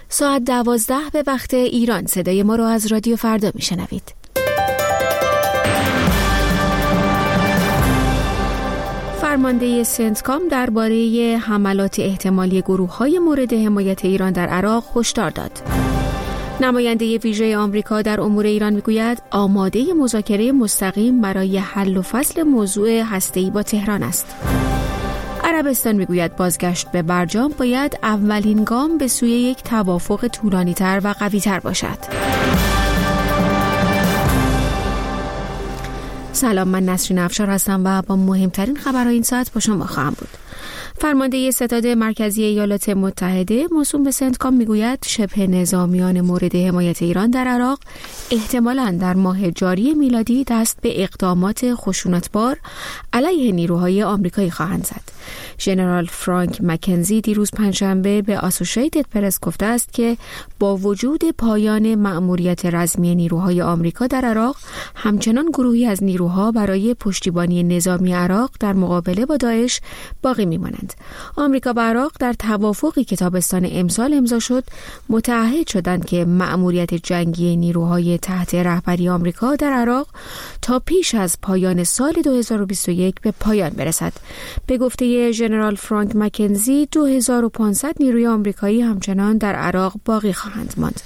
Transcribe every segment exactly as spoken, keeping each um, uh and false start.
ساعت دوازده به وقت ایران صدای ما رو از رادیو فردا میشنوید. فرمانده سنتکام درباره حملات احتمالی گروه‌های مورد حمایت ایران در عراق هشدار داد. نماینده ویژه آمریکا در امور ایران میگوید آماده مذاکره مستقیم برای حل و فصل موضوع هسته‌ای با تهران است. عربستان میگوید بازگشت به برجام باید اولین گام به سوی یک توافق طولانی‌تر و قوی‌تر باشد. سلام، من نسرین افشار هستم و با مهمترین خبرهای این ساعت با شما خواهم بود. فرمانده ستاد مرکزی ایالات متحده موسوم به سنتکام میگوید شبه نظامیان مورد حمایت ایران در عراق احتمالاً در ماه جاری میلادی دست به اقدامات خشونتبار علیه نیروهای آمریکایی خواهند زد. ژنرال فرانک مکنزی دیروز پنجشنبه به آسوشیتد پرس گفته است که با وجود پایان مأموریت رزمی نیروهای آمریکا در عراق، همچنان گروهی از نیروها برای پشتیبانی نظامی عراق در مقابله با داعش باقی میمانند. آمریکا و عراق در توافقی که تابستان امسال امضا شد متعهد شدند که مأموریت جنگی نیروهای تحت رهبری آمریکا در عراق تا پیش از پایان سال دو هزار و بیست و یک به پایان برسد. به گفته ژنرال فرانک مکنزی دو هزار و پانصد نیروی آمریکایی همچنان در عراق باقی خواهند ماند.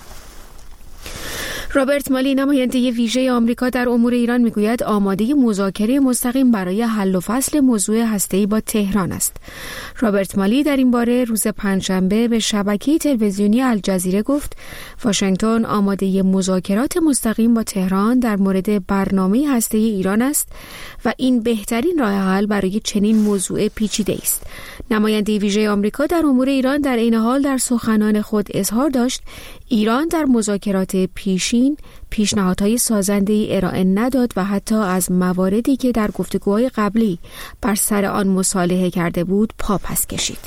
رابرت مالی نماینده ویژه آمریکا در امور ایران میگوید آماده مذاکره مستقیم برای حل و فصل موضوع هسته‌ای با تهران است. رابرت مالی در این باره روز پنجشنبه به شبکه تلویزیونی الجزیره گفت واشنگتن آماده مذاکرات مستقیم با تهران در مورد برنامه هسته‌ای ایران است و این بهترین راه حل برای چنین موضوع پیچیده است. نماینده ویژه آمریکا در امور ایران در این حال در سخنان خود اظهار داشت ایران در مذاکرات پیشین پیشنهادهای سازنده‌ای ارائه نداد و حتی از مواردی که در گفتگوهای قبلی بر سر آن مصالحه کرده بود پا پس کشید.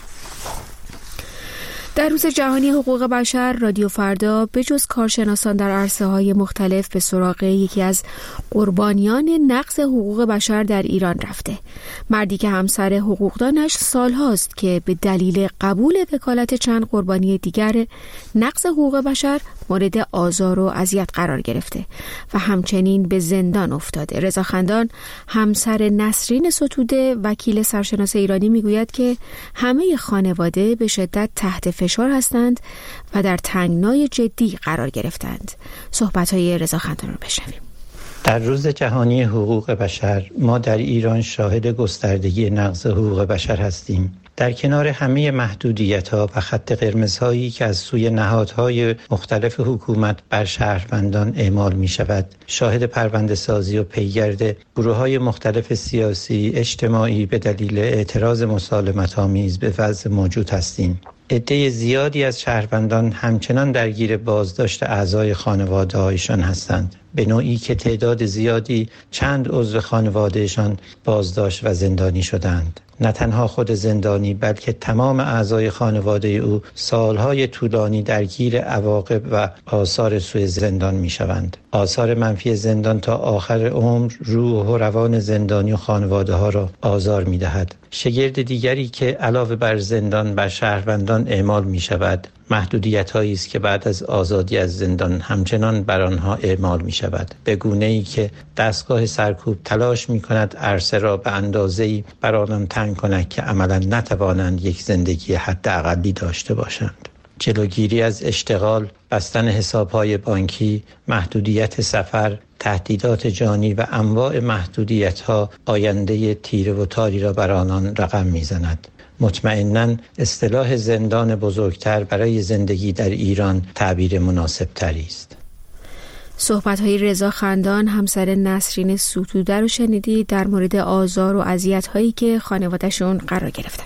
در روز جهانی حقوق بشر، رادیو فردا به جز کارشناسان در عرصه‌های مختلف به سراغ یکی از قربانیان نقض حقوق بشر در ایران رفته. مردی که همسر حقوقدانش سالهاست که به دلیل قبول وکالت چند قربانی دیگر نقض حقوق بشر مورد آزار و اذیت قرار گرفته و همچنین به زندان افتاده. رضا خندان، همسر نسرین ستوده، وکیل سرشناس ایرانی میگوید که همه خانواده به شدت تحت فشار هستند و در تنگنای جدی قرار گرفتند. صحبت‌های رضا خندان رو بشنویم. در روز جهانی حقوق بشر ما در ایران شاهد گستردگی نقض حقوق بشر هستیم. در کنار همه محدودیت‌ها و خط قرمزهایی که از سوی نهادهای مختلف حکومت بر شهروندان اعمال می‌شود، شاهد پرونده‌سازی و پیگرد گروه‌های مختلف سیاسی، اجتماعی به دلیل اعتراض مسالمت‌آمیز به وضع موجود هستیم. عده زیادی از شهروندان همچنان درگیر بازداشت اعضای خانواده‌هایشان هستند، به نوعی که تعداد زیادی چند عضو خانوادهشان بازداشت و زندانی شدند. نه تنها خود زندانی بلکه تمام اعضای خانواده او سالهای طولانی درگیر عواقب و آثار سوء زندان می شوند. آثار منفی زندان تا آخر عمر روح و روان زندانی و خانواده ها را آزار می دهد. شگرد دیگری که علاوه بر زندان بر شهروندان اعمال می شود محدودیت هایی است که بعد از آزادی از زندان همچنان بر آنها اعمال می شود، به گونه ای که دستگاه سرکوب تلاش می کند عرصه را به اندازه‌ای بر آنان تنگ کند که عملا نتوانند یک زندگی حداقلی داشته باشند. جلوگیری از اشتغال، بستن حساب‌های بانکی، محدودیت سفر، تهدیدات جانی و انواع محدودیت‌ها آینده تیره و تاری را بر آنان رقم می‌زند. مطمئناً اصطلاح زندان بزرگتر برای زندگی در ایران تعبیر مناسب تری است. صحبت‌های رضا خندان، همسر نسرین ستوده رو شنیدید در مورد آزار و اذیت‌هایی که خانواده‌شون قرار گرفتن.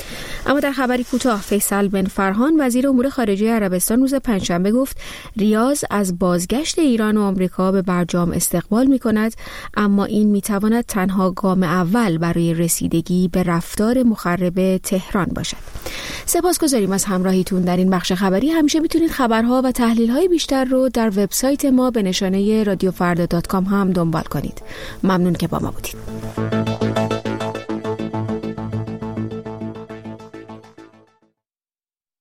اما در خبری کوتاه، فیصل بن فرهان وزیر امور خارجه عربستان روز پنجشنبه گفت ریاض از بازگشت ایران و آمریکا به برجام استقبال می‌کند، اما این می‌تواند تنها گام اول برای رسیدگی به رفتار مخرب تهران باشد. سپاسگزاریم از همراهیتون در این بخش خبری. همیشه میتونید خبرها و تحلیل‌های بیشتر رو در وبسایت ما به نشانه رادیو فردا دات کام هم دنبال کنید. ممنون که با ما بودید.